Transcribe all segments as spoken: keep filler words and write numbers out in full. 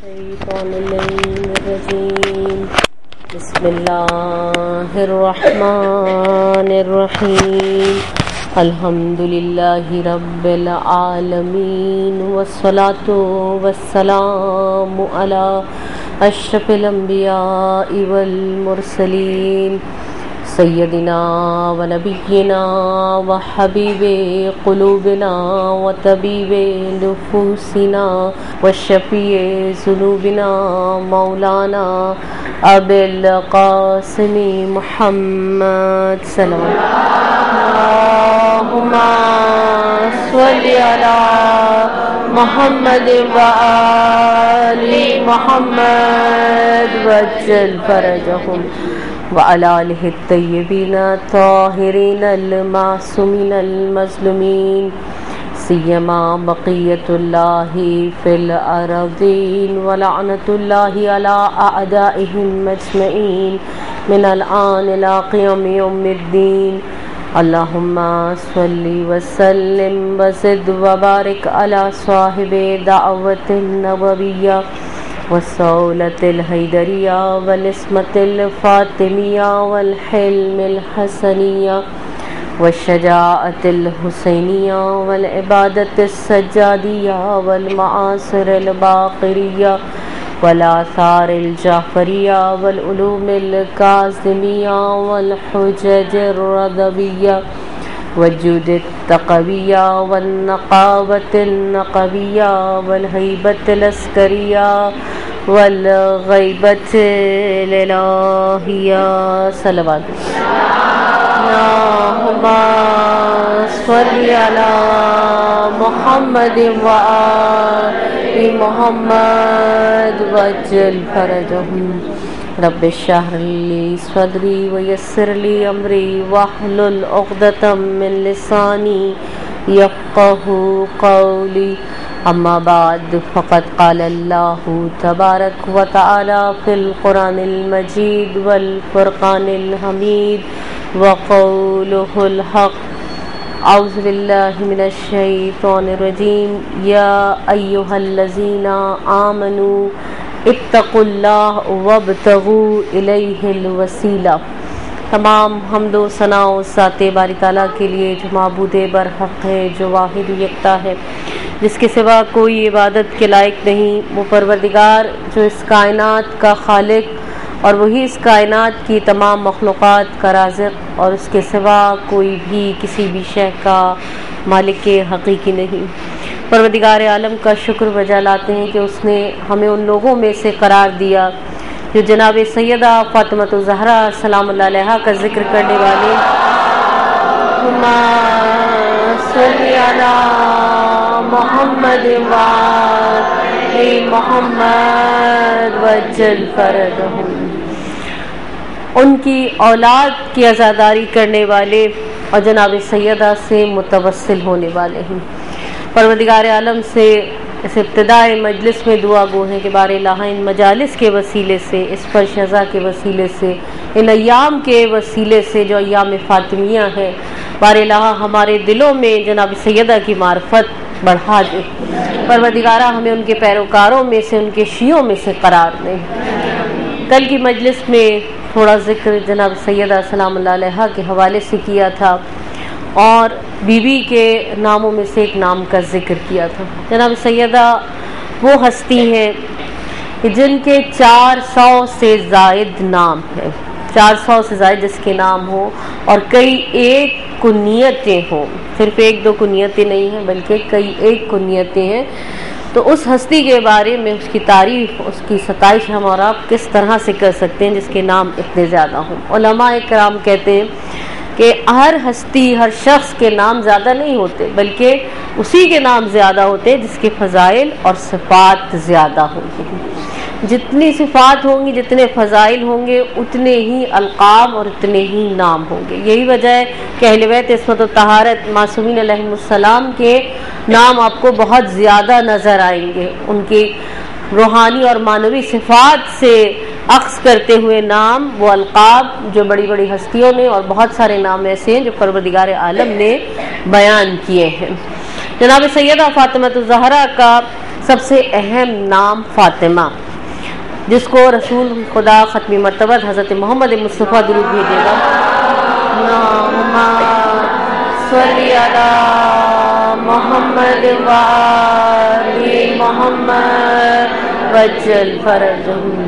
शैतानिर्रजीम बिस्मिल्लाहिर्रहमानिर्रहीम अल्हम्दुलिल्लाहि रब्बिल आलमीन वस्सलातु वस्सलामु अला अशरफिल अंबियाइ वल मुरसलीन सय्यदिना व नबिय्यिना व हबीबे क़ुलूबिना व तबीबे नुफूसिना व शफ़ीए ज़ुनूबिना मौलाना अबिल क़ासिम मुहम्मद सल्लल्लाहुम्मा स्वल्लि अला मुहम्मद व आलि मुहम्मद वज्जल फरजहुम व अला आलिहि तय्यबीन ताहिरीन अल-मासूमीन अल-मज़लूमीन सियमा बक़ियतुल्लाहि फिल अरज़ीन व लअनतुल्लाहि अला अअदाइहिम अजमईन मिनल आन इला क़ियाम यौमिद्दीन। अल्लाहुम्मा सल्लि व सल्लिम व ज़िद व बारिक अला साहिबे दाअवतिन नबविय्या वस्सौलतिल हैदरिया वलिस्मतिल फ़ातिमिया वल हिल्मिल हसनिया वश्शजाअतिल हुसैनिया वल इबादतिस सज्जादिया वल मआसिरिल बाक़िरिया वल आसारिल जाफ़रिया वल उलूमिल काज़िमिया वल हुज्जजिर रज़विया वजूदित तक़विया वन नक़ावतिन नक़विया वल हैबतिल अस्करिया वल ग़ैबतिल इलाहिया सल्लल्लाहु अलैहि अला मुहम्मद व आलि मुहम्मद वज्जल फरजहुम रब्बि इश्रह ली सदरी व यस्सिर ली अमरी वहलुल उक़दतम मिन लिसानी यफ़क़हू क़ौली। अम्मा बाद फ़क़द क़ाल अल्लाहु तबारक व तआला फ़िल क़ुरानिल मजीद वल फ़ुरक़ानिल हमीद व क़ौलुहुल हक़। औज़ु बिल्लाहि मिनश शैतानिर रजीम। या अय्युहल्लज़ीना आमनू इत्तक़ुल्लाह वब्तगू इलैहिल वसीला। तमाम हम्दो सना ज़ाते बारी ताला के लिए जो माबूदे बरहक़ है, जो वाहिद यकता है, जिसके सिवा कोई इबादत के लायक नहीं। वो परवरदिगार जो इस कायनात का खालिक और वही इस कायनात की तमाम मखलूक़ात का राज़िक़, और उसके सिवा कोई भी किसी भी शय का मालिक हक़ीक़ी नहीं। परवरदिगार आलम का शुक्र बजा लाते हैं कि उसने हमें उन लोगों में से करार दिया जो जनाब सैयदा फ़ातिमा ज़हरा सलामुल्लाह अलैहा का ज़िक्र करने वाले मोहम्मद व आलि मुहम्मद वज्जल फरजहुम, उनकी औलाद की अज़ादारी करने वाले और जनाब सैयदा से मुतवस्सिल होने वाले हैं। परवरदिगार आलम से इस इब्तिदाए मजलिस में दुआ गो हैं कि बारे इलाहा इन मजालिस के वसीले से, इस फरशज़ा के वसीले से, इन अय्याम के वसीले से जो अय्याम फ़ातिमिया है, बारे इलाहा हमारे दिलों में जनाब सैयदा की मार्फत बढ़ा दे। परवरदिगारा हमें उनके पैरोकारों में से, उनके शियों में से करार दे। कल की मजलिस में थोड़ा ज़िक्र जनाब सैयदा सलामुल्लाह अलैहा के हवाले से किया था और बीबी के नामों में से एक नाम का ज़िक्र किया था। जनाब सैयदा वो हस्ती हैं जिनके चार सौ से ज़ायद नाम है, चार सौ से ज़ायद जिसके नाम हो और कई एक कुनियतें हों। सिर्फ एक दो कुनियतें नहीं हैं बल्कि कई एक कुनियतें हैं। तो उस हस्ती के बारे में, उसकी तारीफ़, उसकी सताइश हम और आप किस तरह से कर सकते हैं जिसके नाम इतने ज़्यादा हों। उलमाए किराम कहते हैं कि हर हस्ती, हर शख्स के नाम ज़्यादा नहीं होते बल्कि उसी के नाम ज़्यादा होते हैं जिसके फ़ज़ाइल और सिफ़ात ज़्यादा होंगे। जितनी सिफ़ात होंगी, जितने फ़ज़ाइल होंगे, उतने ही अलक़ाब और उतने ही नाम होंगे। यही वजह है कि अहले बैत इस्मत व तहारत मासूमीन अलैहिमुस्सलाम के नाम आपको बहुत ज़्यादा नज़र आएंगे। उनकी रूहानी और मानवी सिफ़ात से अक्स करते हुए नाम, वो अलक़ाब जो बड़ी बड़ी हस्तियों ने, और बहुत सारे नाम ऐसे हैं जो परवरदिगार आलम ने बयान किए हैं। जनाब सैयदा फ़ातिमा ज़हरा का सबसे अहम नाम फातिमा, जिसको रसूल खुदा ख़त्मी मर्तबत हज़रत मोहम्मद मुस्तफ़ा दुरूद भेजेगा। अल्लाहुम्मा सल्ली अला मोहम्मद व आलि मोहम्मद वज्जल फरजहुम।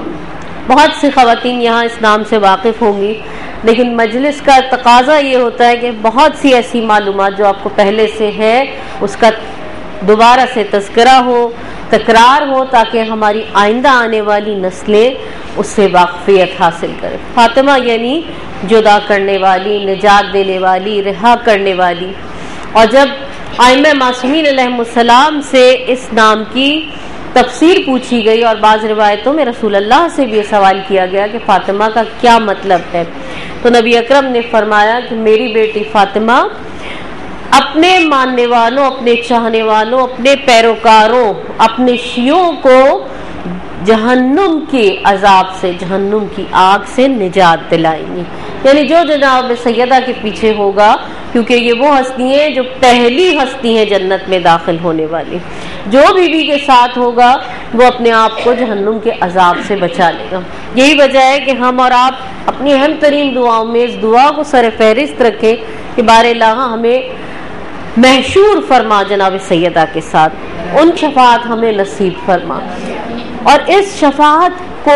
बहुत सी ख़वातीन यहाँ इस नाम से वाकिफ़ होंगी, लेकिन मजलिस का तकाज़ा ये होता है कि बहुत सी ऐसी मालूमात जो आपको पहले से है उसका दोबारा से तज़किरा हो, तकरार हो, ताकि हमारी आइंदा आने वाली नस्लें उससे वाक़फ़ियत हासिल करें। फातिमा यानी जुदा करने वाली, निजात देने वाली, रिहा करने वाली। और जब आइम्मा मासूमीन अलैहिमुस्सलाम से इस नाम की तफसीर पूछी गई और बाज़ रिवायतों में रसूल अल्लाह से भी ये सवाल किया गया कि फ़ातिमा का क्या मतलब है, तो नबी अकरम ने फरमाया कि मेरी बेटी फ़ातिमा अपने मानने वालों, अपने चाहने वालों, अपने पैरोकारों, अपने शियों को जहन्नुम के अजाब से, जहन्नुम की आग से निजात दिलाएंगी। यानी जो जनाब सैयदा के पीछे होगा, क्योंकि ये वो हस्ती हैं जो पहली हस्ती हैं जन्नत में दाखिल होने वाली, जो बीबी के साथ होगा वो अपने आप को जहन्नुम के अजाब से बचा लेगा। यही वजह है कि हम और आप अपनी अहम तरीन दुआओं में इस दुआ को सर फहरिस्त रखें कि बारे अल्लाह हमें महशूर फरमा जनाब सैयदा के साथ, उन शफाअत हमें नसीब फरमा। और इस शफाअत को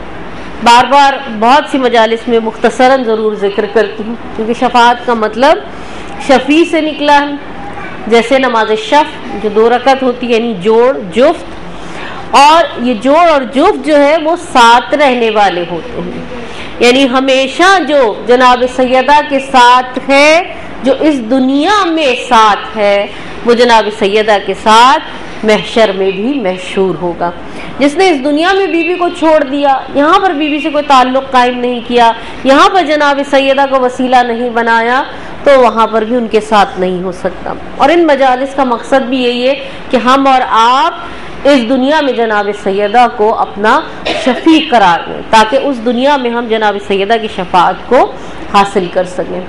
बार बार बहुत सी मजालिस में मुख्तसरन ज़रूर जिक्र करती हूँ, क्योंकि शफाअत का मतलब शफ़ी से निकला है। जैसे नमाज शफ़ जो दो रकत होती है, यानी जोड़ जुफ्त, और ये जोड़ और जुफ्त जो है वो साथ रहने वाले होते हैं, यानी हमेशा जो जनाब सैयदा के साथ है, जो इस दुनिया में साथ है, वो जनाब सैयदा के साथ महशर में भी महशूर होगा। जिसने इस दुनिया में बीबी को छोड़ दिया, यहाँ पर बीबी से कोई ताल्लुक़ कायम नहीं किया, यहाँ पर जनाब सैयदा को वसीला नहीं बनाया, तो वहाँ पर भी उनके साथ नहीं हो सकता। और इन मजालिस का मकसद भी यही है कि हम और आप इस दुनिया में जनाब सैयदा को अपना शफी करार दें, ताकि उस दुनिया में हम जनाब सैयदा की शफाअत को हासिल कर सकें।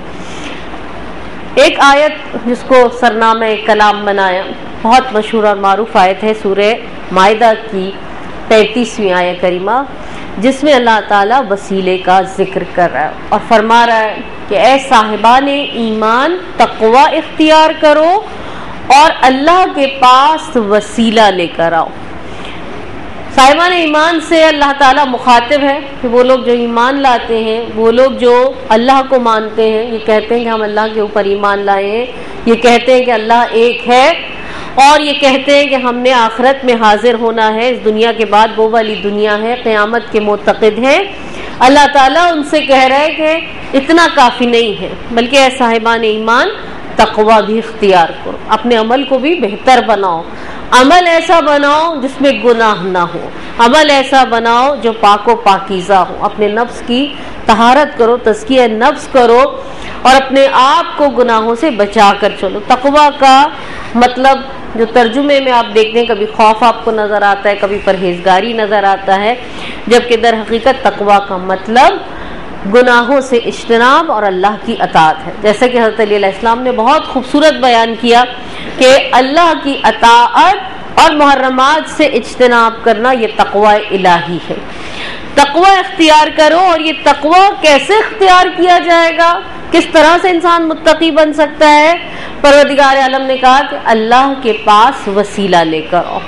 एक आयत जिसको सरनामा कलाम बनाया, बहुत मशहूर और मारूफ आयत है, सूरह माइदा की तैंतीसवीं आयत करीमा, जिसमें अल्लाह ताला वसीले का जिक्र कर रहा है और फरमा रहा है कि ए साहिबान ईमान, तक़वा इख्तियार करो और अल्लाह के पास वसीला लेकर आओ। साहिबान ईमान से अल्लाह ताला मुखातिब है कि वो लोग जो ईमान लाते हैं, वो लोग जो अल्लाह को मानते हैं, ये कहते हैं कि हम अल्लाह के ऊपर ईमान लाए हैं, ये कहते हैं कि अल्लाह एक है, और ये कहते हैं कि हमने आखिरत में हाजिर होना है, इस दुनिया के बाद वो वाली दुनिया है, क़यामत के मोतक़िद हैं। अल्लाह ताला उनसे कह रहा है कि इतना काफ़ी नहीं है, बल्कि ऐ साहिबान ईमान, तक़वा भी इख्तियार करो, अपने अमल को भी बेहतर बनाओ, अमल ऐसा बनाओ जिसमें गुनाह ना हो, अमल ऐसा बनाओ जो पाको पाकीज़ा हो, अपने नफ्स की तहारत करो, तज़किया नफ्स करो और अपने आप को गुनाहों से बचा कर चलो। तक़वा का मतलब जो तर्जुमे में आप देखते हैं, कभी खौफ आपको नज़र आता है, कभी परहेजगारी नज़र आता है, जबकि दर हकीकत तक़वा का मतलब गुनाहों से इज्तनाब और अल्लाह की अताअत है। जैसे कि हज़रत अली अलैहिस्सलाम ने बहुत खूबसूरत बयान किया कि अल्लाह की अताअत और मुहर्रमात से इज्तनाब करना ये तक़वा इलाही है। तक़वा इख्तियार करो, और ये तक़वा कैसे इख्तियार किया जाएगा, किस तरह से इंसान मुत्तकी बन सकता है? परवरदिगार आलम ने कहा कि अल्लाह के पास वसीला लेकर आओ।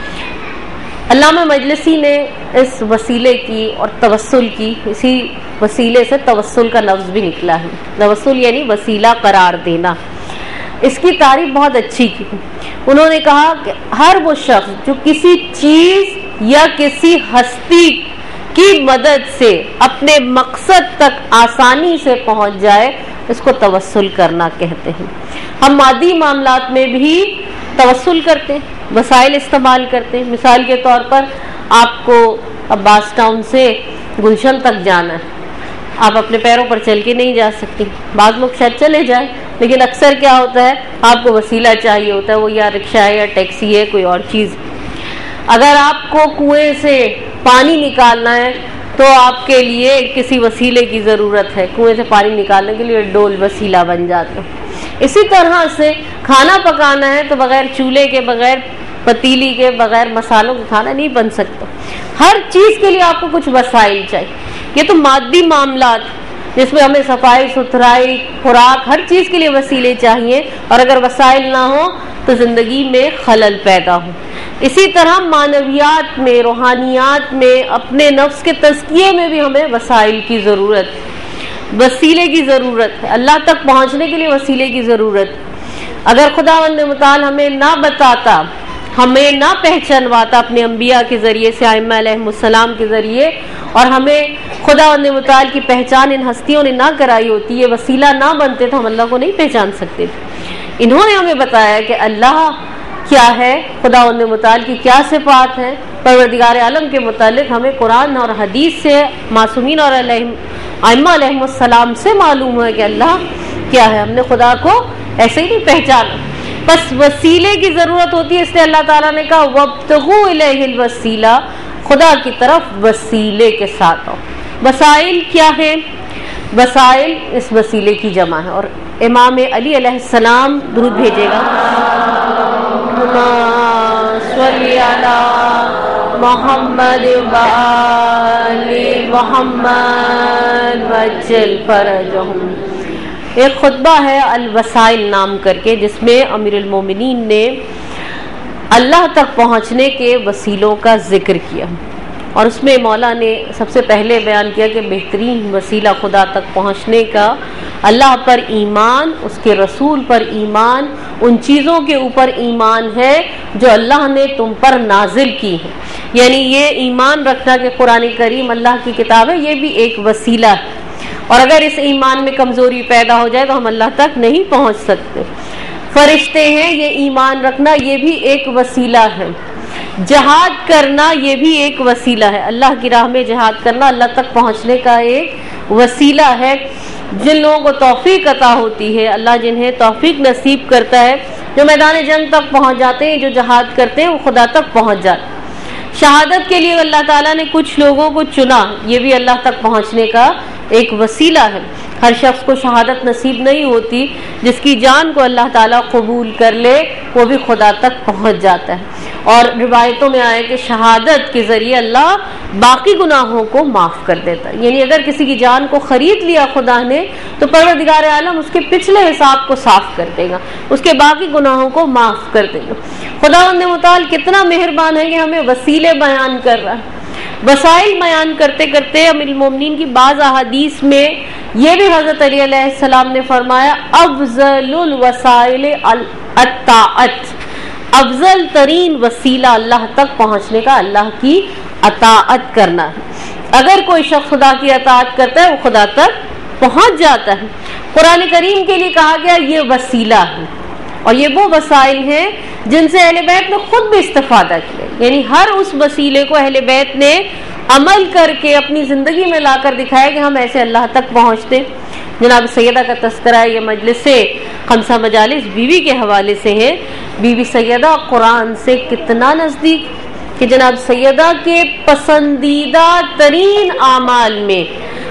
अल्लामा मजलिसी ने इस वसीले की और तवस्सुल की, इसी वसीले से तवस्सुल का लफ्ज़ भी निकला है। तवस्सुल यानी वसीला करार देना। इसकी तारीफ बहुत अच्छी की। उन्होंने कहा कि हर वो शख्स जो किसी चीज़ या किसी हस्ती की मदद से अपने मकसद तक आसानी से पहुंच जाए, इसको तवस्सुल करना कहते हैं। हम मादी मामलात में भी तवस्सुल करते हैं, वसाइल इस्तेमाल करते हैं। मिसाल के तौर पर आपको अब्बास टाउन से गुलशन तक जाना है, आप अपने पैरों पर चल के नहीं जा सकती। बाज़ लोग शायद चले जाए, लेकिन अक्सर क्या होता है, आपको वसीला चाहिए होता है, वो या रिक्शा है या टैक्सी है, कोई और चीज़। अगर आपको कुएं से पानी निकालना है तो आपके लिए किसी वसीले की ज़रूरत है। कुएं से पानी निकालने के लिए डोल वसीला बन जाता है। इसी तरह से खाना पकाना है तो बग़ैर चूल्हे के, बग़ैर पतीली के, बगैर मसालों के खाना नहीं बन सकता। हर चीज के लिए आपको कुछ वसाइल चाहिए। ये तो मादी मामलात जिसमें हमें सफाई सुथराई खुराक हर चीज के लिए वसीले चाहिए, और अगर वसाइल ना हो तो जिंदगी में खलल पैदा हो। इसी तरह मानवियात में, रूहानियात में, अपने नफ्स के तज़किये में भी हमें वसाइल की ज़रूरत है, वसीले की ज़रूरत है। अल्लाह तक पहुँचने के लिए वसीले की ज़रूरत है। अगर खुदावंद मुताल हमें ना बताता, हमें ना पहचानवाता अपने अंबिया के ज़रिए से, आइम्मा अलैहिमुस्सलाम के ज़रिए, और हमें खुदावंद मुताल की पहचान इन हस्तियों ने ना कराई होती, ये वसीला ना बनते तो हम अल्लाह को नहीं पहचान सकते थे। इन्होंने हमें बताया कि अल्लाह क्या है, खुदावंद मुताल की क्या सिफात है, परवरदिगार आलम के मुतालिक हमें कुरान और हदीस से, मासूमीन और आइम्मा अलैहिमुस्सलाम से मालूम है कि अल्लाह क्या है। हमने खुदा को ऐसे ही नहीं पहचाना, बस वसीले की ज़रूरत होती है। इसलिए अल्लाह ताला ने कहा वब्तगू इलैहिल वसीला, खुदा की तरफ वसीले के साथ आओ। वसाइल क्या है? वसाइल इस वसीले की जमा है। और इमाम अली अलैहिस्सलाम दुरूद भेजेगा, सल्ली अला मुहम्मद व आलि मुहम्मद वज्जल फरजहुम। एक खुतबा है अल वसाइल नाम करके, जिसमें अमीरुल मोमिनीन ने अल्लाह तक पहुँचने के वसीलों का जिक्र किया, और उसमें मौला ने सबसे पहले बयान किया कि बेहतरीन वसीला खुदा तक पहुँचने का अल्लाह पर ईमान, उसके रसूल पर ईमान, उन चीज़ों के ऊपर ईमान है जो अल्लाह ने तुम पर नाजिल की है। यानी ये ईमान रखना कि कुरान करीम अल्लाह की किताब है, ये भी एक वसीला है। और अगर इस ईमान में कमज़ोरी पैदा हो जाए तो हम अल्लाह तक नहीं पहुँच सकते। फरिश्ते हैं, ये ईमान रखना ये भी एक वसीला है। जहाद करना ये भी एक वसीला है। अल्लाह की राह में जहाद करना अल्लाह तक पहुँचने का एक वसीला है। जिन लोगों को तौफीक अता होती है, अल्लाह जिन्हें तौफीक नसीब करता है, जो मैदान जंग तक पहुँच जाते हैं, जो जहाद करते हैं, वो खुदा तक पहुँच जाते हैं। शहादत के लिए अल्लाह ताला ने कुछ लोगों को चुना, ये भी अल्लाह तक पहुँचने का एक वसीला है। हर शख्स को शहादत नसीब नहीं होती, जिसकी जान को अल्लाह ताला कबूल कर ले वो भी खुदा तक पहुँच जाता है। और रिवायतों में आया कि शहादत के ज़रिए अल्लाह बाकी गुनाहों को माफ़ कर देता है। यानी अगर किसी की जान को ख़रीद लिया खुदा ने, तो परवरदिगार आलम उसके पिछले हिसाब को साफ़ कर देगा, उसके बाकी गुनाहों को माफ़ कर देगा। खुदावंद मुताल कितना मेहरबान है कि हमें वसीले बयान कर रहा है। वसाइल बयान करते करते अमीरुल मोमिनीन की बाज़ अहादीस में ये भी हज़रत अली अलैहिस्सलाम ने फरमाया, अफ़ज़लुल वसाइल अत्ताअत, अफजल तरीन वसीला अल्लाह तक पहुँचने का अल्लाह की अताअत करना है। अगर कोई शख्स खुदा की अताअत करता है वो खुदा तक पहुँच जाता है। कुरान करीम के लिए कहा गया ये वसीला है, और ये वो वसाइल हैं जिनसे अहले बैत ने खुद भी इस्तिफादा किया। यानी हर उस वसीले को अहले बैत ने अमल करके अपनी ज़िंदगी में लाकर दिखाया कि हम ऐसे अल्लाह तक पहुँचते। जनाब सैयदा का तस्करा ये मजलिस से खमसा मजालिस बीवी के हवाले से है। बीवी सैयदा कुरान से कितना नज़दीक कि जनाब सैयदा के पसंदीदा तरीन आमाल में,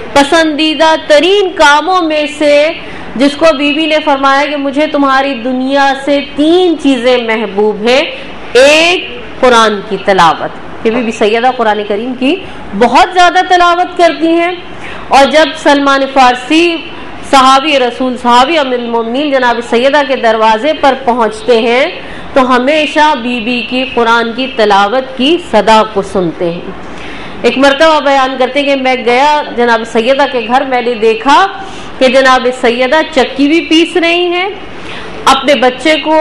पसंदीदा तरीन कामों में से जिसको बीवी ने फरमाया कि मुझे तुम्हारी दुनिया से तीन चीज़ें महबूब है। एक, कुरान की तलावत। ये बीबी सैयदा कुरान करीम की बहुत ज़्यादा तलावत करती हैं। और जब सलमान फ़ारसी सहाबी रसूल सहाबी अमीरुल मोमिनीन जनाब सैयदा के दरवाजे पर पहुंचते हैं तो हमेशा बीबी की कुरान की तलावत की सदा को सुनते हैं। एक मरतबा बयान करते हैं कि मैं गया जनाब सैयदा के घर, मैंने देखा कि जनाब सैयदा चक्की भी पीस रही हैं, अपने बच्चे को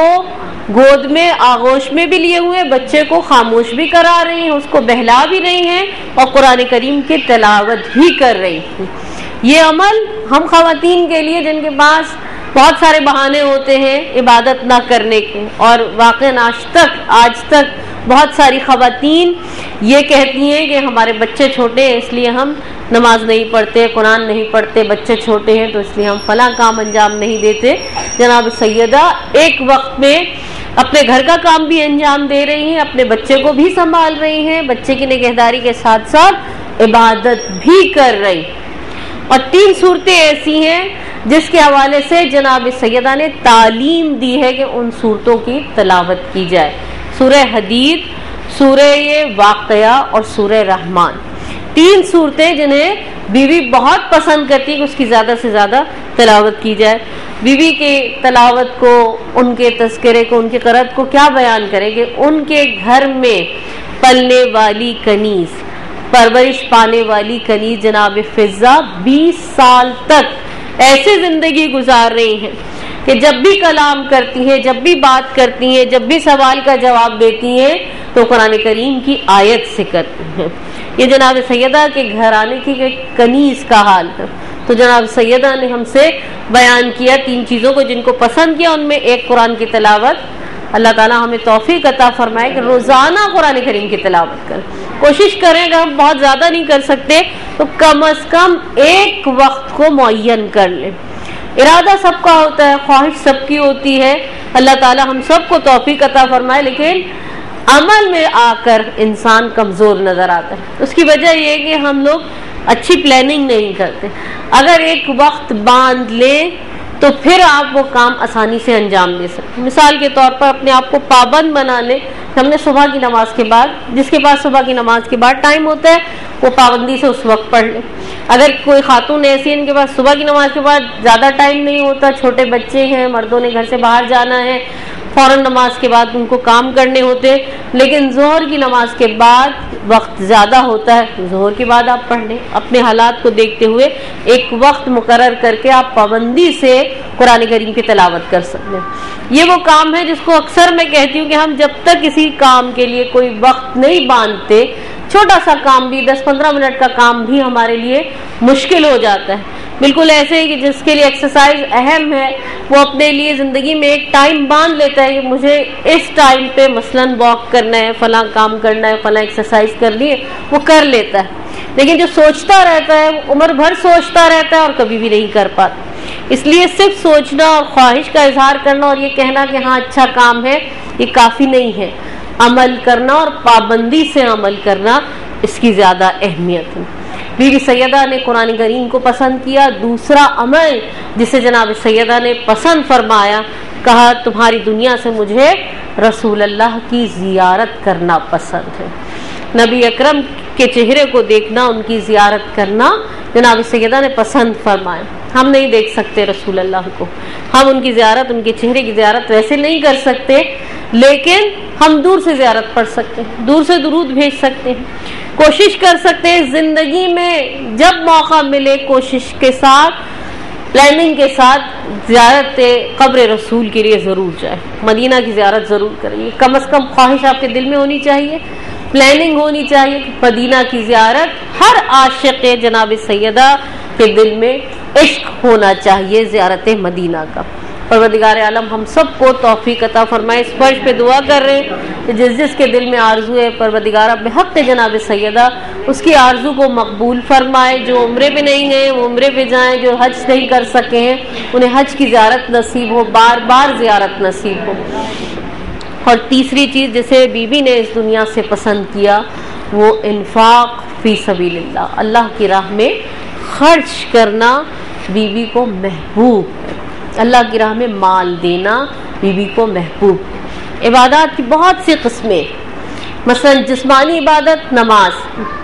गोद में आगोश में भी लिए हुए बच्चे को खामोश भी करा रही हैं, उसको बहला भी रही हैं और कुरान करीम की तलावत भी कर रही हैं। ये अमल हम ख़वातीन के लिए जिनके पास बहुत सारे बहाने होते हैं इबादत ना करने के, और वाक़ई आज तक आज तक बहुत सारी ख़वातीन ये कहती हैं कि हमारे बच्चे छोटे हैं इसलिए हम नमाज नहीं पढ़ते, कुरान नहीं पढ़ते, बच्चे छोटे हैं तो इसलिए हम फला काम अंजाम नहीं देते। जनाब सैयदा एक वक्त में अपने घर का काम भी अंजाम दे रही हैं, अपने बच्चे को भी संभाल रही हैं, बच्चे की निगहदारी के साथ साथ इबादत भी कर रही। और तीन सूरतें ऐसी हैं जिसके हवाले से जनाब सैयदा ने तालीम दी है कि उन सूरतों की तलावत की जाए। सूरह हदीद, सूरह वाक़या और सूरह रहमान। तीन सूरतें जिन्हें बीवी बहुत पसंद करती है कि उसकी ज़्यादा से ज़्यादा तिलावत की जाए। बीवी के तिलावत को, उनके तज़किरे को, उनके क़रत को क्या बयान करेंगे? उनके घर में पलने वाली कनीज़, परवरिश पाने वाली कनीज़ जनाब फ़िज़ा बीस साल तक ऐसे ज़िंदगी गुजार रही हैं कि जब भी कलाम करती हैं, जब भी बात करती हैं, जब भी सवाल का जवाब देती हैं तो कुरान करीम की आयत से करती हैं। ये जनाब सैयदा के घर आने की कनीज़ का हाल है। तो जनाब सैयदा ने हमसे बयान किया तीन चीज़ों को जिनको पसंद किया, उनमें एक कुरान की तिलावत। अल्लाह ताला हमें तौफीक अता फरमाए कि रोज़ाना कुरान करीम की तिलावत करें। कोशिश करें, अगर हम बहुत ज़्यादा नहीं कर सकते तो कम अज़ कम एक वक्त को मुअय्यन कर लें। इरादा सबका होता है, ख्वाहिश सबकी होती है, अल्लाह ताला हम सबको तौफीक अता फरमाए, लेकिन अमल में आकर इंसान कमज़ोर नज़र आता है। उसकी वजह यह है कि हम लोग अच्छी प्लानिंग नहीं करते। अगर एक वक्त बांध लें तो फिर आप वो काम आसानी से अंजाम दे सकते। मिसाल के तौर पर अपने आप को पाबंद बना लें। हमने सुबह की नमाज के बाद, जिसके पास सुबह की नमाज के बाद टाइम होता है वो पाबंदी से उस वक्त पढ़ ले। अगर कोई खातून ऐसी है इनके पास सुबह की नमाज के बाद ज़्यादा टाइम नहीं होता, छोटे बच्चे हैं, मर्दों ने घर से बाहर जाना है, फ़ौरन नमाज के बाद उनको काम करने होते, लेकिन ज़ोहर की नमाज के बाद वक्त ज़्यादा होता है, ज़ोहर के बाद आप पढ़ लें। अपने हालात को देखते हुए एक वक्त मुकर्रर करके आप पाबंदी से कुरान करीम की तिलावत कर सकते हैं। ये वो काम है जिसको अक्सर मैं कहती हूँ कि हम जब तक किसी काम के लिए कोई वक्त नहीं बांधते, छोटा सा काम भी, दस पंद्रह मिनट का काम भी हमारे लिए मुश्किल हो जाता है। बिल्कुल ऐसे ही कि जिसके लिए एक्सरसाइज अहम है वो अपने लिए ज़िंदगी में एक टाइम बांध लेता है कि मुझे इस टाइम पे मसलन वॉक करना है, फलां काम करना है, फलां एक्सरसाइज करनी है, वो कर लेता है। लेकिन जो सोचता रहता है वो उम्र भर सोचता रहता है और कभी भी नहीं कर पाता। इसलिए सिर्फ सोचना और ख्वाहिश का इजहार करना और ये कहना कि हाँ अच्छा काम है, ये काफ़ी नहीं है। अमल करना और पाबंदी से अमल करना, इसकी ज़्यादा अहमियत है। बीवी सैयदा ने कुरान करीम को पसंद किया। दूसरा अमल जिसे जनाब सैयदा ने पसंद फरमाया, कहा तुम्हारी दुनिया से मुझे रसूल अल्लाह की ज़ियारत करना पसंद है। नबी अकरम के चेहरे को देखना, उनकी ज़ियारत करना जनाब सैयदा ने पसंद फरमाया। हम नहीं देख सकते रसूल अल्लाह को, हम उनकी ज़ियारत, उनके चेहरे की ज़ियारत वैसे नहीं कर सकते, लेकिन हम दूर से ज़ियारत पढ़ सकते हैं, दूर से दुरूद भेज सकते हैं, कोशिश कर सकते हैं। ज़िंदगी में जब मौका मिले कोशिश के साथ, प्लानिंग के साथ ज़ियारत क़ब्र रसूल के लिए ज़रूर जाए, मदीना की ज़ियारत ज़रूर करें। कम अज़ कम ख्वाहिश आपके दिल में होनी चाहिए, प्लानिंग होनी चाहिए कि मदीना की ज़ियारत, हर आशिक़ जनाब सैयदा के दिल में इश्क होना चाहिए ज़ियारत मदीना का। परवरदिगार आलम हम सबको तौफीक अता फरमाए। इस फर्श पे दुआ कर रहे हैं कि जिस जिस के दिल में आरजू है परवरदिगार बेहक़ जनाब सैयदा उसकी आरजू को मकबूल फरमाए। जो उम्रे पे नहीं गए वो उम्रे पे जाएं, जो हज नहीं कर सके हैं उन्हें हज की ज़ियारत नसीब हो, बार बार ज़ियारत नसीब हो। और तीसरी चीज़ जिसे बीबी ने इस दुनिया से पसंद किया वो इन्फाक फ़ी सबीलिल्लाह, अल्लाह की राह में खर्च करना बीबी को महबूब है। अल्लाह की राह में माल देना बीबी को महबूब है। इबादत की बहुत सी किस्में, मसलन जिस्मानी इबादत नमाज,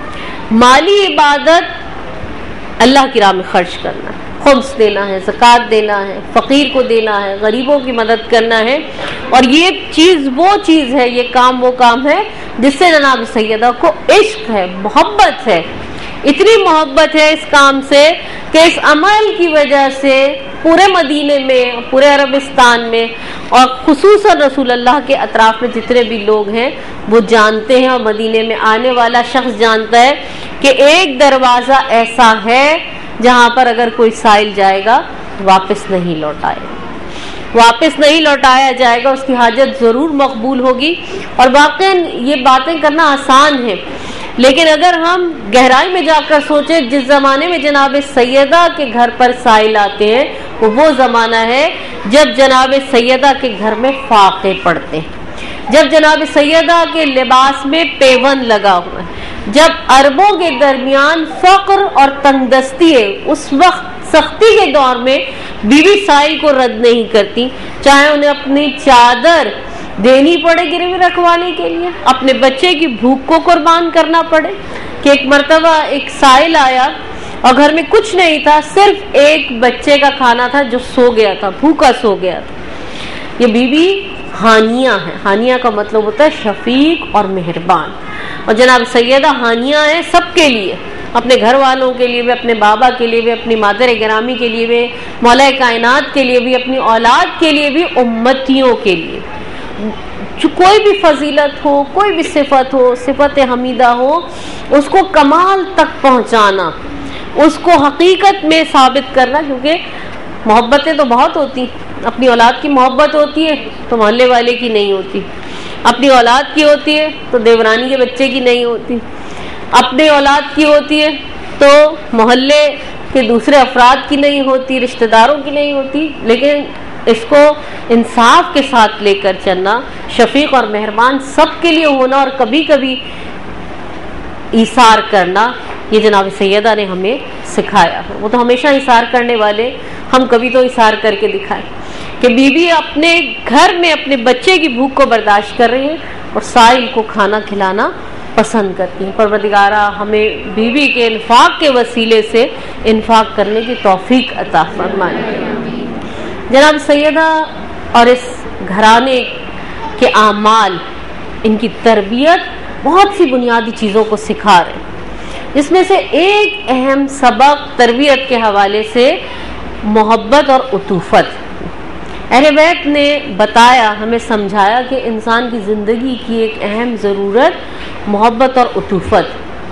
माली इबादत अल्लाह की राह में खर्च करना, खुम्स देना है, ज़कात देना है, फ़कीर को देना है, गरीबों की मदद करना है। और ये चीज़ वो चीज़ है, ये काम वो काम है जिससे जनाब सैयदा को इश्क है, मोहब्बत है। इतनी मोहब्बत है इस काम से कि इस अमल की वजह से पूरे मदीने में, पूरे अरबिस्तान में और खुसूसन रसूल अल्लाह के अतराफ़ में जितने भी लोग हैं वो जानते हैं और मदीने में आने वाला शख्स जानता है कि एक दरवाज़ा ऐसा है जहाँ पर अगर कोई साइल जाएगा वापस नहीं लौटाएगा, वापस नहीं लौटाया जाएगा, उसकी हाजत ज़रूर मकबूल होगी। और वाक़ई ये बातें करना आसान है, लेकिन अगर हम गहराई में जाकर सोचें, जिस ज़माने में जनाब सैयदा के घर पर साइल आते हैं वो वो ज़माना है जब जनाब सैयदा के घर में फाक़े पड़ते हैं, जब जनाब सैयदा के लिबास में पेवन लगा हुआ है, जब अरबों के दरमियान फ़क्र और तंगदस्ती है। उस वक्त सख्ती के दौर में बीवी साइल को रद्द नहीं करती, चाहे उन्हें अपनी चादर देनी पड़े गिरवी रखवाने के लिए, अपने बच्चे की भूख को कुर्बान करना पड़े। कि एक मर्तबा एक साइल आया और घर में कुछ नहीं था, सिर्फ एक बच्चे का खाना था जो सो गया था, भूखा सो गया था। ये बीबी हानिया है। हानिया का मतलब होता है शफीक और मेहरबान। और जनाब सैयदा हानिया है सबके लिए, अपने घर वालों के लिए भी, अपने बाबा के लिए भी, अपनी मादर गिरामी के लिए भी, मौला कायनात के लिए भी, अपनी औलाद के लिए भी, उम्मतियों के लिए। जो कोई भी फजीलत हो, कोई भी सिफत हो, सिफत हमीदा हो, उसको कमाल तक पहुंचाना, उसको हकीकत में साबित करना। क्योंकि मोहब्बतें तो बहुत होती, अपनी औलाद की मोहब्बत होती है तो मोहल्ले वाले की नहीं होती, अपनी औलाद की होती है तो देवरानी के बच्चे की नहीं होती, अपने औलाद की होती है तो मोहल्ले के दूसरे अफराद की नहीं होती, रिश्तेदारों की नहीं होती। लेकिन इसको इंसाफ के साथ लेकर चलना, शफीक और मेहरबान सबके लिए होना और कभी कभी ईसार करना, ये जनाब सैयदा ने हमें सिखाया है। वो तो हमेशा ईसार करने वाले, हम कभी तो ईसार करके दिखाएं कि बीबी अपने घर में अपने बच्चे की भूख को बर्दाश्त कर रही है और साइल को खाना खिलाना पसंद करती हैं। परवरदिगारा हमें बीवी के इन्फाक के वसीले से इन्फाक करने की तौफीक अता फरमाए। जनाब सैयदा और इस घराने के आमाल, इनकी तरबियत बहुत सी बुनियादी चीज़ों को सिखा रहे हैं, जिसमें से एक अहम सबक तरबियत के हवाले से मोहब्बत और उतूफ़त। अहले बैत ने बताया, हमें समझाया कि इंसान की ज़िंदगी की एक अहम ज़रूरत मोहब्बत और उतूफ़त।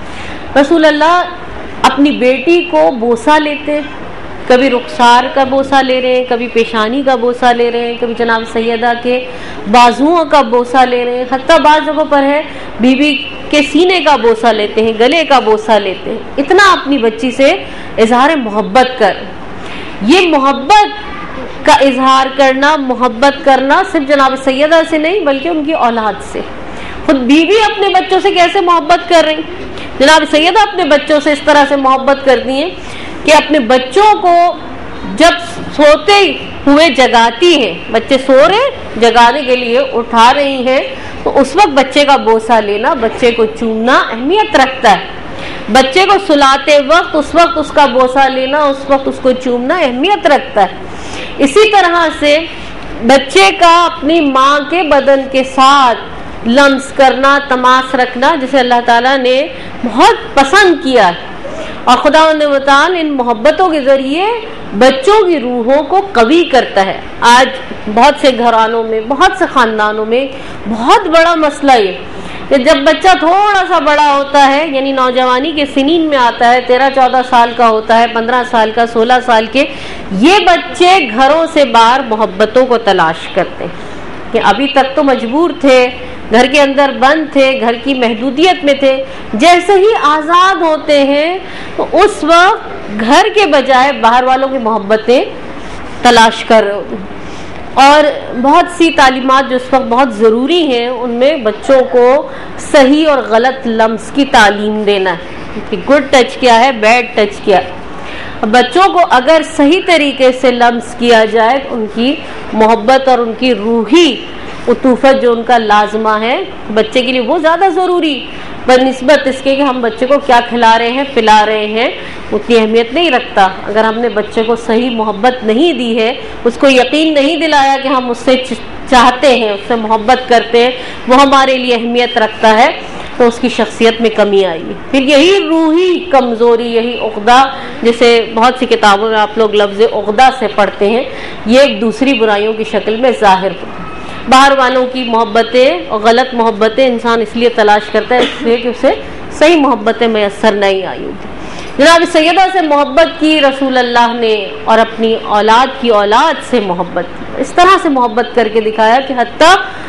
रसूल अल्लाह अपनी बेटी को बोसा लेते, कभी रुखसार का बोसा ले रहे हैं, कभी पेशानी का बोसा ले रहे हैं, कभी जनाब सैयदा के बाजुओं का बोसा ले रहे हैं, हत्ता बाज़ जगहों पर है बीबी के सीने का बोसा लेते हैं, गले का बोसा लेते हैं। इतना अपनी बच्ची से इजहार मोहब्बत कर, ये मोहब्बत का इजहार करना, मोहब्बत करना सिर्फ जनाब सैयदा से नहीं बल्कि उनकी औलाद से। खुद बीवी अपने बच्चों से कैसे मोहब्बत कर रही, जनाब सैयदा अपने बच्चों से इस तरह से मोहब्बत करती हैं कि अपने बच्चों को जब सोते हुए जगाती हैं, बच्चे सो रहे जगाने के लिए उठा रही हैं, तो उस वक्त बच्चे का बोसा लेना, बच्चे को चूमना अहमियत रखता है। बच्चे को सुलाते वक्त उस वक्त उसका बोसा लेना, उस वक्त उसको चूमना अहमियत रखता है। इसी तरह से बच्चे का अपनी माँ के बदन के साथ लम्स करना, तमास रखना, जिसे अल्लाह ताला ने बहुत पसंद किया है। और खुदा ने बतान इन मोहब्बतों के ज़रिए बच्चों की रूहों को कवी करता है। आज बहुत से घरानों में, बहुत से ख़ानदानों में बहुत बड़ा मसला ये कि जब बच्चा थोड़ा सा बड़ा होता है, यानी नौजवानी के सिनीन में आता है, तेरह चौदह साल का होता है, पंद्रह साल का, सोलह साल के, ये बच्चे घरों से बाहर मोहब्बतों को तलाश करते हैं कि अभी तक तो मजबूर थे, घर के अंदर बंद थे, घर की महदूदियत में थे। जैसे ही आज़ाद होते हैं तो उस वक्त घर के बजाय बाहर वालों की मोहब्बतें तलाश कर रहे होते हैं। और बहुत सी तालीमात जो इस वक्त बहुत ज़रूरी हैं, उनमें बच्चों को सही और गलत लम्स की तालीम देना है कि गुड टच क्या है, बैड टच क्या है। बच्चों को अगर सही तरीके से लम्स किया जाए तो उनकी मोहब्बत और उनकी रूही उतूफ़त जो उनका लाजमा है बच्चे के लिए वो ज़्यादा ज़रूरी बनिस्बत इसके कि हम बच्चे को क्या खिला रहे हैं, पिला रहे हैं, उतनी अहमियत नहीं रखता। अगर हमने बच्चे को सही मोहब्बत नहीं दी है, उसको यकीन नहीं दिलाया कि हम उससे चाहते हैं, उससे मोहब्बत करते हैं, वो हमारे लिए अहमियत रखता है, तो उसकी शख्सियत में कमी आएगी। फिर यही रूही कमज़ोरी, यही उक़दा, जिसे बहुत सी किताबों में आप लोग लफ्ज़ उक़दा से पढ़ते हैं, ये एक दूसरी बुराइयों की शक्ल में ज़ाहिर होता है। बाहर वालों की मोहब्बतें और गलत मोहब्बतें इंसान इसलिए तलाश करता है इसलिए कि उसे सही मोहब्बतें मैसर नहीं आई होती। जनाब सैयदा से मोहब्बत की रसूल अल्लाह ने और अपनी औलाद की औलाद से मोहब्बत की, इस तरह से मोहब्बत करके दिखाया कि हत्ता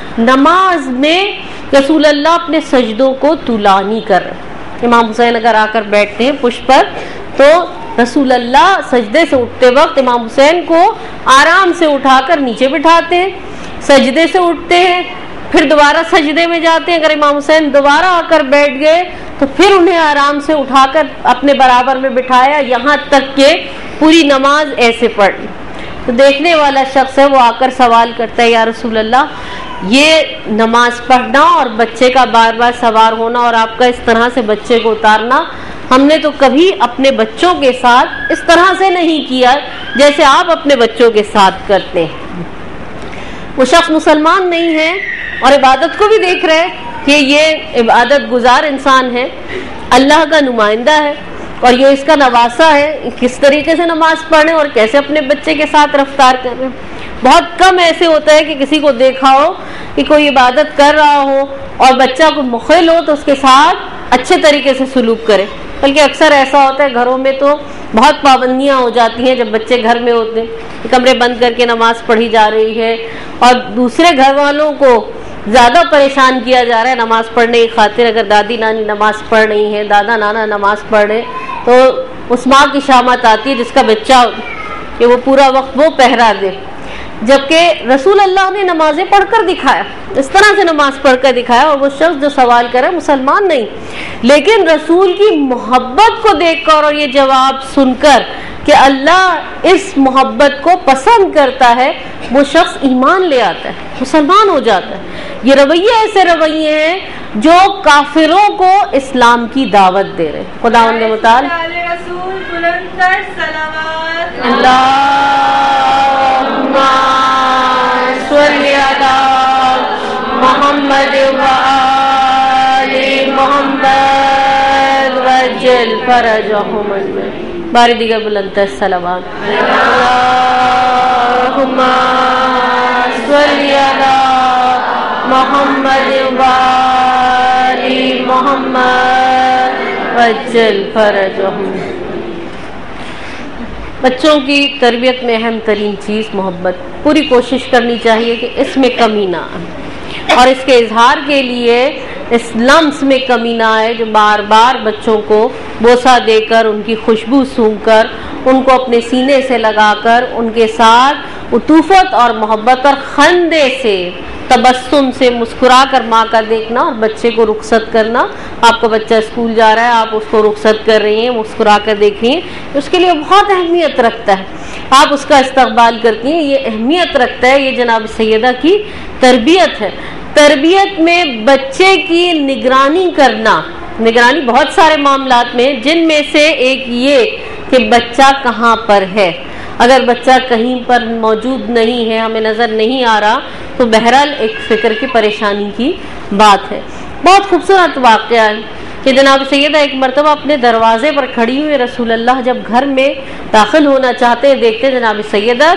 नमाज में रसूल अल्लाह अपने सजदों को तुलानी कर रहे। इमाम हुसैन अगर आकर बैठते हैं पुष्प पर तो रसूल अल्लाह सजदे से उठते वक्त इमाम हुसैन को आराम से उठाकर नीचे बिठाते हैं, सजदे से उठते हैं, फिर दोबारा सजदे में जाते हैं। अगर इमाम हुसैन दोबारा आकर बैठ गए तो फिर उन्हें आराम से उठाकर अपने बराबर में बिठाया, यहाँ तक के पूरी नमाज ऐसे पढ़ ली। तो देखने वाला शख्स है वो आकर सवाल करता है, या रसूल अल्लाह ये नमाज पढ़ना और बच्चे का बार बार सवार होना और आपका इस तरह से बच्चे को उतारना, हमने तो कभी अपने बच्चों के साथ इस तरह से नहीं किया जैसे आप अपने बच्चों के साथ करते हैं। वो शख्स मुसलमान नहीं है और इबादत को भी देख रहे हैं कि ये इबादत गुजार इंसान है, अल्लाह का नुमाइंदा है और ये इसका नवासा है, किस तरीके से नमाज पढ़े और कैसे अपने बच्चे के साथ रफ्तार कर रहे हैं। बहुत कम ऐसे होता है कि किसी को देखा हो कि कोई इबादत कर रहा हो और बच्चा को मुखिल हो तो उसके साथ अच्छे तरीके से सलूक करे, बल्कि अक्सर ऐसा होता है घरों में तो बहुत पाबंदियां हो जाती हैं। जब बच्चे घर में होते हैं, कमरे बंद करके नमाज पढ़ी जा रही है और दूसरे घर वालों को ज़्यादा परेशान किया जा रहा है नमाज पढ़ने की खातिर। अगर दादी नानी नमाज पढ़ रही हैं, दादा नाना नमाज पढ़ रहे, तो उस माँ की शामत आती है जिसका बच्चा कि वो पूरा वक्त वो पहरा दे, जबकि रसूल अल्लाह ने नमाजें पढ़कर दिखाया, इस तरह से नमाज पढ़कर दिखाया। और वो शख्स जो सवाल करे मुसलमान नहीं, लेकिन रसूल की मोहब्बत को देखकर और ये जवाब सुनकर कि अल्लाह इस मोहब्बत को पसंद करता है, वो शख्स ईमान ले आता है, मुसलमान हो जाता है। ये रवैये ऐसे रवैये हैं जो काफिरों को इस्लाम की दावत दे रहे हैं। खुदावंद मुताल मोहम्मद व आले मोहम्मद वजल फरजहुम बारी दिगर बुलंद सलावत अल्लाहुम्मा सल्ली अला मोहम्मद व आले मोहम्मद वजल फरजहुम। बच्चों की तरबियत में अहम तरीन चीज़ मोहब्बत। पूरी कोशिश करनी चाहिए कि इसमें कमी ना आए और इसके इजहार के लिए इस लम्स में कमी ना आए जो बार बार बच्चों को बोसा देकर, उनकी खुशबू सूंघकर, उनको अपने सीने से लगाकर, उनके साथ उतूफत और मोहब्बत और खंदे से, तबस्सुम से मुस्कुरा कर माँ का देखना और बच्चे को रुखसत करना। आपका बच्चा स्कूल जा रहा है, आप उसको रुखसत कर रही हैं, मुस्कुरा कर देख रही हैं, उसके लिए बहुत अहमियत रखता है। आप उसका इस्तकबाल करती हैं, ये अहमियत रखता है। ये जनाब सैयदा की तरबियत है। तरबियत में बच्चे की निगरानी करना, निगरानी बहुत सारे मामलात में, जिनमें से एक ये कि बच्चा कहाँ पर है। अगर बच्चा कहीं पर मौजूद नहीं है, हमें नज़र नहीं आ रहा, तो बहरहाल एक फ़िक्र की परेशानी की बात है। बहुत खूबसूरत वाक़या है कि जनाब सैयदा एक मरतबा अपने दरवाज़े पर खड़ी हुई, रसूल अल्लाह जब घर में दाखिल होना चाहते हैं, देखते जनाब सैयदा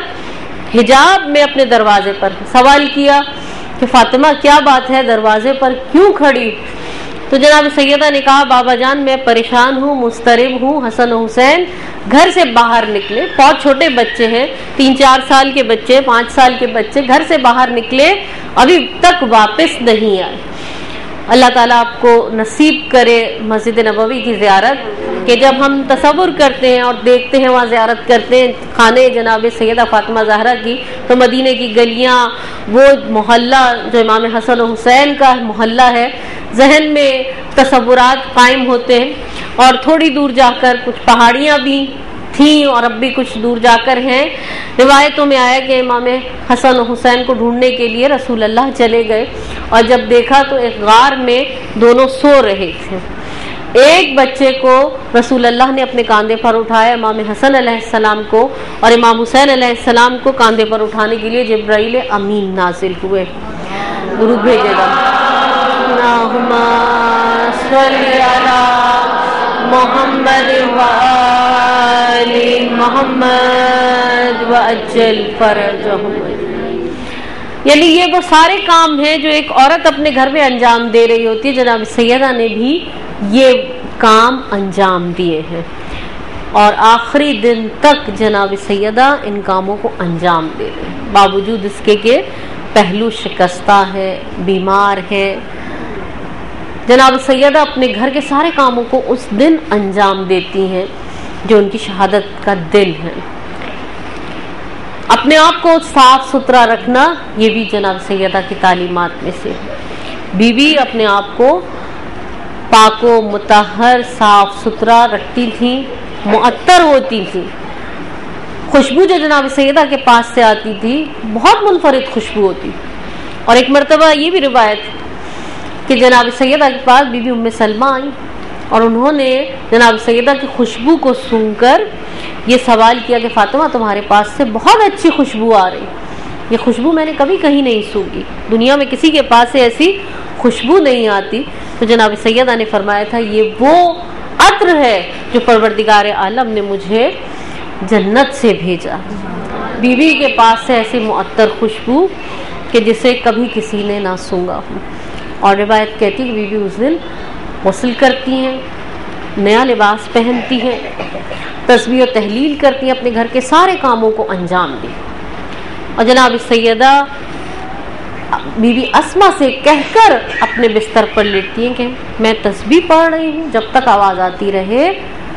हिजाब में अपने दरवाज़े पर। सवाल किया कि फ़ातिमा क्या बात है, दरवाज़े पर क्यों खड़ी? तो जनाब सैयदा ने कहा, बाबा जान मैं परेशान हूँ, मुस्तरिब हूँ। हसन हुसैन घर से बाहर निकले, बहुत छोटे बच्चे हैं, तीन चार साल के बच्चे, पाँच साल के बच्चे, घर से बाहर निकले, अभी तक वापस नहीं आए। अल्लाह ताला आपको नसीब करे मस्जिद नबवी की ज़ियारत, कि जब हम तसव्वुर करते हैं और देखते हैं, वहाँ ज़ियारत करते हैं खाने जनाब सैयदा फ़ातिमा ज़हरा की, तो मदीने की गलियाँ, वो मोहल्ला जो इमाम हसन हुसैन का मोहल्ला है, जहन में तसव्वुरात कायम होते हैं। और थोड़ी दूर जाकर कुछ पहाड़ियाँ भी थी और अब भी कुछ दूर जाकर हैं। रिवायतों में आया कि इमाम हसन हुसैन को ढूंढने के लिए रसूल अल्लाह चले गए और जब देखा तो एक गार में दोनों सो रहे थे। एक बच्चे को रसूल अल्लाह ने अपने कांधे पर उठाया, इमाम हसन अलैहिस्सलाम को, और इमाम हुसैन अलैहिस्सलाम को कांधे पर उठाने के लिए जिब्राइल अमीन नाजिल हुए। दुरूद भेजेगा, अल्लाहुम्मा सल्ली अला मोहम्मद व आले मोहम्मद व अज्जल फरजहुम। यानी ये वो सारे काम हैं जो एक औरत अपने घर में अंजाम दे रही होती है। जनाब सैयदा ने भी ये काम अंजाम दिए हैं और आखिरी दिन तक जनाब सैयदा इन कामों को अंजाम दे रहे हैं, बावजूद इसके के पहलू शिकस्ता है, बीमार है। जनाब सैयदा अपने घर के सारे कामों को उस दिन अंजाम देती हैं जो उनकी शहादत का दिन है। अपने आप को साफ सुथरा रखना, ये भी जनाब सैयदा की तालीमात में से। बीवी अपने आप को पाको मुतहर साफ सुथरा रखती थी, मुअत्तर होती थी। खुशबू जो जनाब सैयदा के पास से आती थी बहुत मुनफरिद खुशबू होती और एक मरतबा ये भी रिवायत कि जनाब सैयदा के पास बीबी उम्मे सलमा आई और उन्होंने जनाब सैयदा की खुशबू को सूंघकर ये सवाल किया कि फातिमा तुम्हारे पास से बहुत अच्छी खुशबू आ रही, ये खुशबू मैंने कभी कहीं नहीं सूंघी, दुनिया में किसी के पास से ऐसी खुशबू नहीं आती। तो जनाब सैयदा ने फरमाया था ये वो अत्र है जो परवरदिगार आलम ने मुझे जन्नत से भेजा, बीवी के पास से ऐसी मुअत्तर खुशबू कि जिसे कभी किसी ने ना सूंघा हो। और रिवायत कहती है कि बीवी उस दिन गुस्ल करती हैं, नया लिबास पहनती हैं, तस्बीह और तहलील करती हैं, अपने घर के सारे कामों को अंजाम दी। और जनाब सैयदा बीबी अस्मा से कहकर अपने बिस्तर पर लेटती हैं कि मैं तस्बीह पढ़ रही हूँ, जब तक आवाज़ आती रहे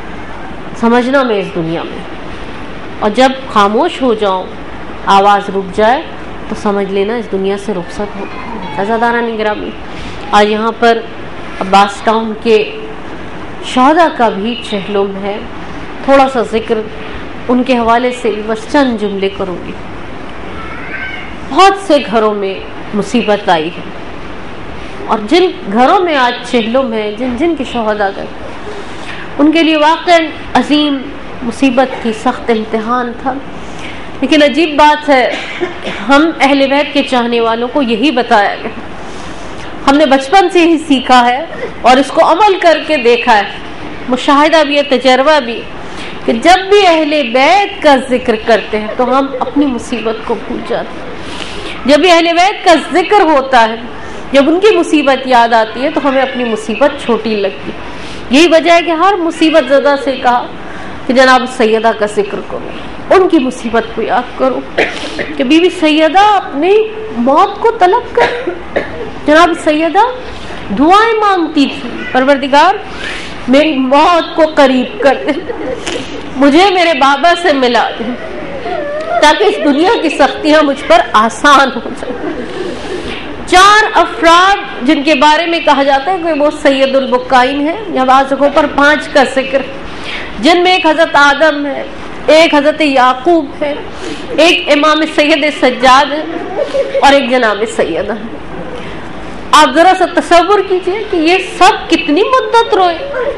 समझना मैं इस दुनिया में, और जब खामोश हो जाऊँ आवाज़ रुक जाए तो समझ लेना इस दुनिया से रुखसत हो। अज़ादारान गिरामी, आज यहाँ पर अब्बास टाउन के शहदा का भी चहलुम है, थोड़ा सा जिक्र उनके हवाले से बस चंद जुमले करूँगी। बहुत से घरों में मुसीबत आई है और जिन घरों में आज चहलुम है, जिन जिन के शहदा गए, उनके लिए वाक़ई अजीम मुसीबत थी, सख्त इम्तिहान था। लेकिन अजीब बात है कि हम अहले बैत के चाहने वालों को यही बताया गया, हमने बचपन से ही सीखा है और इसको अमल करके देखा है, मुशाहिदा भी है, तजर्बा भी, कि जब भी अहले बैत का जिक्र करते हैं तो हम अपनी मुसीबत को भूल जाते हैं। जब भी अहले बैत का जिक्र होता है, जब उनकी मुसीबत याद आती है तो हमें अपनी मुसीबत छोटी लगती है। यही वजह है कि हर मुसीबत ज़दा से कहा कि जनाब सैयदा का जिक्र करो, उनकी मुसीबत को याद करो कि बीबी सैयदा अपनी मौत को तलब कर, जनाब सैयदा दुआएं मांगती थी, परवरदिगार मेरी मौत को करीब कर दे, मुझे मेरे बाबा से मिला दे ताकि इस दुनिया की सख्तियां मुझ पर आसान हो जाए। चार अफराद जिनके बारे में कहा जाता है कि वो सैयदुल बुक्काइन है, या बाज़ जगहों पर पांच का जिक्र, जिनमें एक हजरत आदम है, एक हजरत याकूब है, एक इमाम सैयद सज्जाद है और एक जनाब सैयदा है। आप जरा सा तसव्वुर कीजिए कि ये सब कितनी मुद्दत रोए।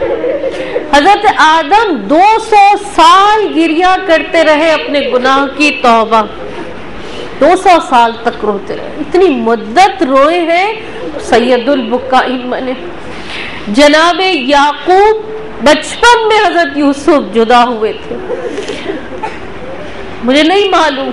हजरत आदम दो सौ साल गिरिया करते रहे अपने गुनाह की तौबा, दो सौ साल तक रोते रहे, इतनी मुद्दत रोए हैं, सैयदुल बुक्काइन बने। जनाब याकूब बचपन में हजरत यूसुफ जुदा हुए थे, मुझे नहीं मालूम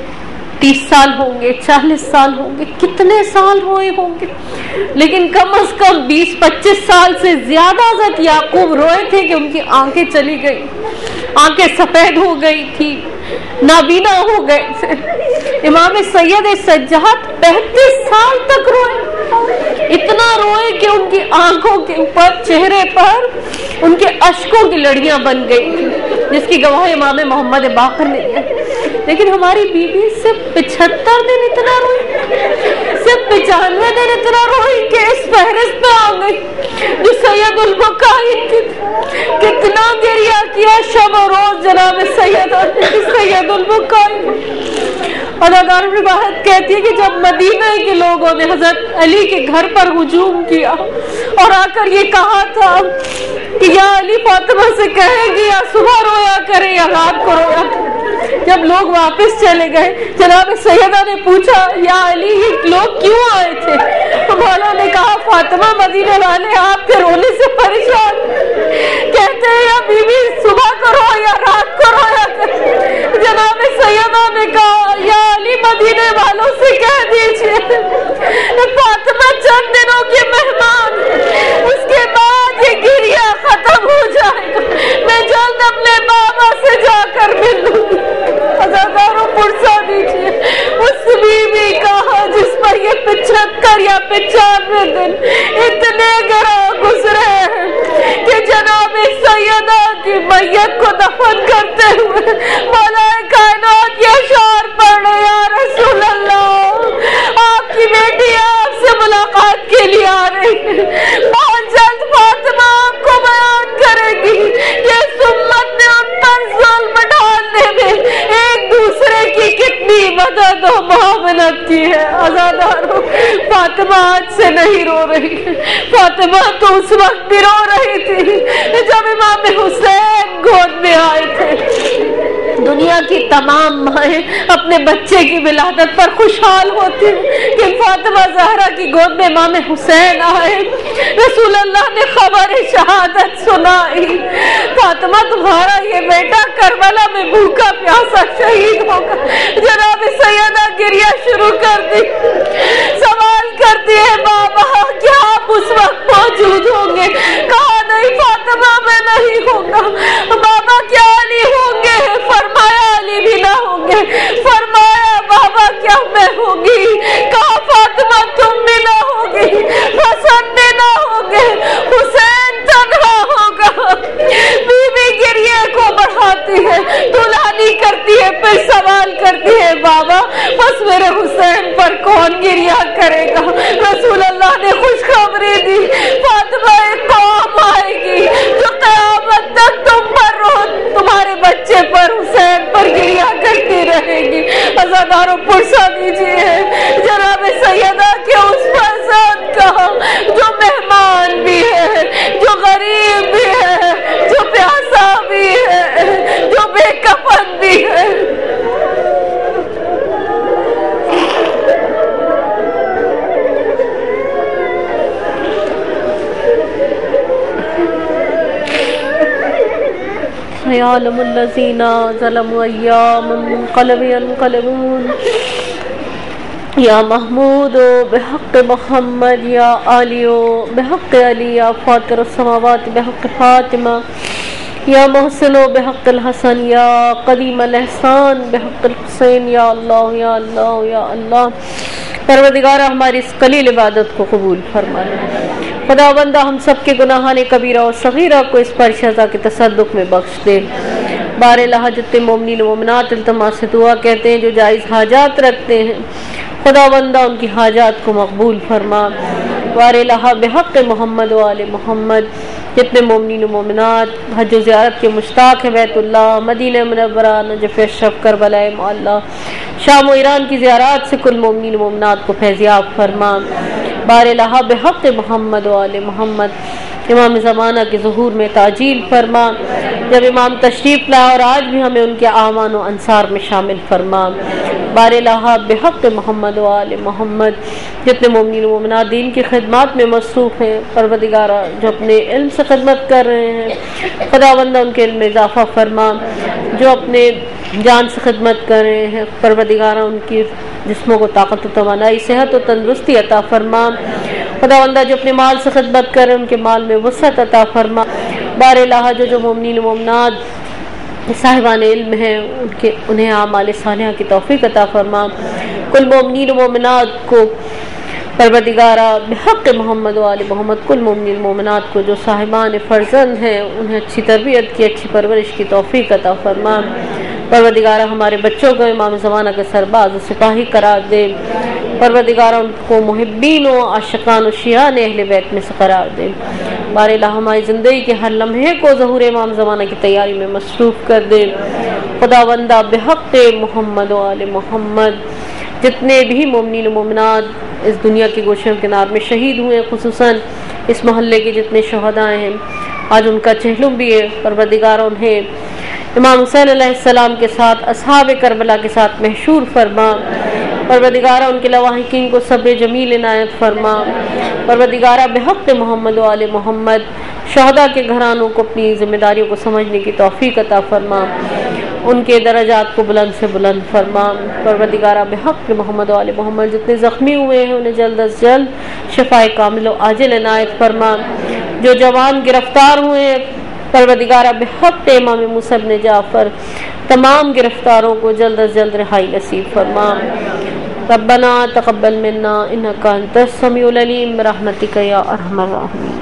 तीस साल होंगे, चालीस साल होंगे, कितने साल रोए होंगे, लेकिन कम से कम बीस पच्चीस साल से ज्यादा हजरत याकूब रोए थे कि उनकी आंखें चली गई, आंखें सफेद हो गई थी, नाबीना हो गए थे। इमाम सैयद सज्जाद पैंतीस साल तक रोए, इतना रोए कि उनकी आंखों के ऊपर, चेहरे पर उनके अश्कों की लड़ियां बन गई, जिसकी गवाह इमाम मोहम्मद बाकर ने दिया। लेकिन हमारी बीबी सिर्फ पिछहत्तर दिन इतना रोई, सिर्फ पचानवे दिन इतना रोई कि इस फहरिस्त में आ गई जो सैयदुल बुक्काइन की। कितना गिरिया किया शब और रोज जनाब सैयदा सैयदुल बुक्काइन। अदाकार रिवायत कहती है कि जब मदीना के लोगों ने हजरत अली के घर पर हुजूम किया और आकर ये कहा था कि या अली फातिमा से कहेगी या सुबह रोया करे या रात को रोया करे, जब लोग वापस चले गए जनाब सैयदा ने पूछा या अली ये लोग क्यों आए थे, तो मौला ने कहा फातिमा मदीने वाले आपके रोने से परेशान, कहते हैं या बीवी सुबह को रो या रात को रोया करे। जनाब सैयदा ने कहा या अली मदीने वालों से कह दीजिए फातिमा चंद दिनों के मेहमान, उसके बाद ये गिरिया खत्म हो जाएगा, मैं जल्द अपने बाबा से जाकर मिल लूंगी। हजारों पुरसा दीजिए उस बीवी कहा जिस पर ये पिछहत्तर या पचानवे दिन इतने गिरा गुजरे हैं कि जनाब सैयदा की मैयत को दफन करते हुए मौलाए कायनात ये अशआर पढ़ रहे या रसूल अल्लाह आपकी बेटी आपसे मुलाकात के लिए आ रही है, बहुत जल्द फातिमा आपको बयान करेगी ये उम्मत ने उन पर जुल्म ढालने में एक दूसरे की कितनी मदद और मुआवनत की है। आज़ादारों नहीं रो रही है। फातिमा तो उस वक्त भी रो रही थी जब इमाम हुसैन गोद में आए थे। दुनिया की तमाम माएँ अपने बच्चे की विलादत पर खुशहाल होती हैं कि फातिमा ज़हरा की गोद में इमाम हुसैन आए। रसूल अल्लाह ने खबर शहादत सुनाई, फातिमा तुम्हारा ये बेटा करबला में भूखा प्यासा शहीद होगा। जनाब सैयदा गिरिया शुरू कर दी, सवाल करती है बाबा क्या आप उस वक्त मौजूद होंगे? कहा नहीं फातिमा मैं नहीं होगा। बाबा क्या अली होंगे? फरमाया अली भी ना होंगे। फरमाया बाबा क्या मैं होगी? कहा फातिमा तुम भी ना होगी, हसन भी ना होंगे, हुसैन तन्हा होगा। बीबी गिरिया को बढ़ाती है, दुल्हनी करती है, फिर सवाल करती है बाबा बस मेरे हुसैन पर कौन गिरिया करेगा? रसूल अल्लाह ने खुशखबरी दी, फातिमा एक कौम आएगी जो क़यामत तक तुम पर रो तुम्हारे बच्चे पर हुसैन पर गिरिया करती रहेगी। अज़ादारों पुरसा दीजिए जनाब सैयदा के उस फरज़ाद का जो मेहमान भी है, जो गरीब भी है, जो प्यासा भी है, जो बेकफन भी है। यअलमुल्लज़ीना ज़लमू अय्यामन मुनक़लिबी यनक़लिबून या महमूद बिहक़्क़ मुहम्मद या आलियो बिहक़्क़ अली या फ़ातिर अस्समावात बिहक़्क़ फ़ातिमा या मोहसिनो बिहक़्क़िल हसन या क़दीम अल एहसान बिहक़्क़िल हुसैन या अल्लाह या अल्लाह या अल्लाह। परवरदिगार हमारी इस कलील इबादत को कबूल फरमा। खुदावंदा हम सब के गुनाहाने कबीरा और सगीरा को इस पर शज़ा के तसद्दुक़ में बख्श दे। बारे लहा जितने मोमिनीन मोमिनात इल्तमास से दुआ कहते हैं जो जायज़ हाजात रखते हैं, खुदावंदा उनकी हाजात को मकबूल फरमा। बारे लहा बिहक़्क़ मोहम्मद व आले मोहम्मद जितने मोमिनीन मोमिनात हज ज़ियारत के मुश्ताक़ है बैतुल्लाह, मदीना मुनव्वरा, नजफ़ अशरफ, करबला मुअल्ला, शाम व ईरान की ज़ियारत से कुल मोमिनीन मोमिनात को फैज़याब फरमा। बारे लहा बिहक़्क़ मोहम्मद व आले मोहम्मद इमाम ज़माना के ज़ुहूर में ताजील फरमा। जब इमाम तशरीफ़ लाए और आज भी हमें उनके आमान व अंसार में शामिल फरमा। बारे लहा बिहक़्क़ मोहम्मद व आले मोहम्मद जितने मोमिनीन मोमिनात दीन की खिदमत में मसरूफ़ हैं, परवरदिगारा जो अपने इल्म से खिदमत कर रहे हैं, खुदावंदा उनके इल्म में इजाफ़ा फरमा। जो अपने जान से खिदमत कर रहे हैं, परवरदिगारा उनकी जिस्मों को ताकत व तवानाई, सेहत व तंदुरुस्ती अता फरमा। खुदावंदा जो अपने माल से खिदमत कर रहे हैं उनके माल में वसअत अता फरमा। बारे लहा जो जो मोमिनीन मोमिनात साहिबान इल्म हैं उनके उन्हें आमाल सालिहा की तौफीक अता फरमा। कुल मोमिनीन मोमिनात को परवरदिगारा बिहक़्क़ मोहम्मद व आले मोहम्मद कुल मोमिनीन मोमिनात को जो साहिबान फ़र्ज़ंद हैं उन्हें अच्छी तरबियत की, अच्छी परवरिश की तौफीक अता फरमा। परवरदिगारा हमारे बच्चों को इमाम ज़माना के सरबाज सिपाही करार दे। परवरदिगारा उनको मुहिब्बीन व आशिकान व शियान अहले बैत में से करार दे। बारे ला हमारी ज़िंदगी के हर लम्हे को ज़हूर इमाम ज़माना की तैयारी में मसरूफ़ कर दे। खुदावंदा बिहक़्क़ मोहम्मद व आले मोहम्मद जितने भी मोमिनीन मोमिनात इस दुनिया के गोशे किनार में शहीद हुए, खुसूसन इस मोहल्ले के जितने शहदाएँ हैं आज उनका चहलुम भी है, परवरदिगार उन्हें इमाम हुसैन अलैहिस्सलाम के साथ असहाब करबला के साथ महशूर फरमा। परवरदिगारा उनके लवाहिकीन को सब्र जमील इनायत फरमा। परवरदिगारा बिहक़्क़ मोहम्मद व आले मोहम्मद शहदा के घरानों को अपनी ज़िम्मेदारियों को समझने की तौफीक अता फरमा। उनके दरजात को बुलंद से बुलंद फरमा। परवरदिगारा बिहक़्क़ मोहम्मद व आले मोहम्मद जितने ज़ख्मी हुए हैं उन्हें जल्द अज जल्द शिफ़ाए कामिल व आजिल इनायत फरमा। जो जवान गिरफ्तार हुए हैं परवरदिगारा बिहक़्क़ इमाम मूसा इब्न जाफ़र तमाम गिरफ्तारों को जल्द अज जल्द रिहाई नसीब फरमा। रब्बना तक़ब्बल मिन्ना इन्नका अंतस समीउल अलीम बिरहमतिका या अरहमर राहिमीन।